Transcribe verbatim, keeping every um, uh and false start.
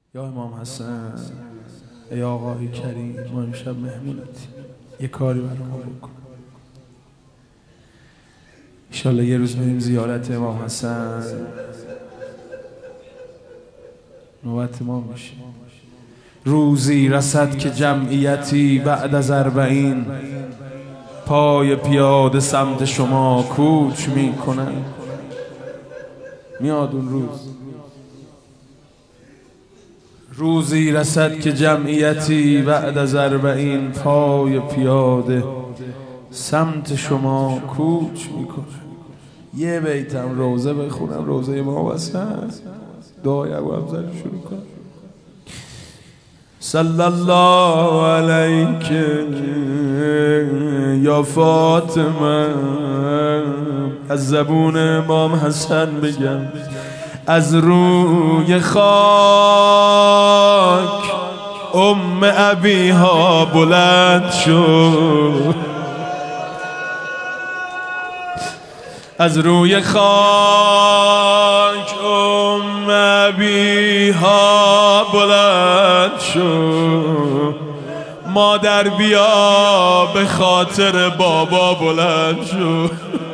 یا امام حسن، ای آقای کریم، ما امشب مهمونت، یه کاری برای ما بکن. انشالله یه روز بریم زیارت امام حسن، نوبت ما میشه. روزی رسد که جمعیتی بعد از اربعین پای پیاده سمت شما کوچ میکنن. میاد اون روز. روزی رسد که جمعیتی بعد از اربعین پای پیاده سمت شما کوچ میکنه. یه بیتم روزه بخونم، روزه امام حسن، دعای ابو افضل شروع کنم. صلی الله علیک یا فاطمه، از زبون امام حسن بگم، از روی خاک ام ابیها بلند شد، از روی خاک ام ابیها بلند شد. مادر بیا به خاطر بابا بلند شد.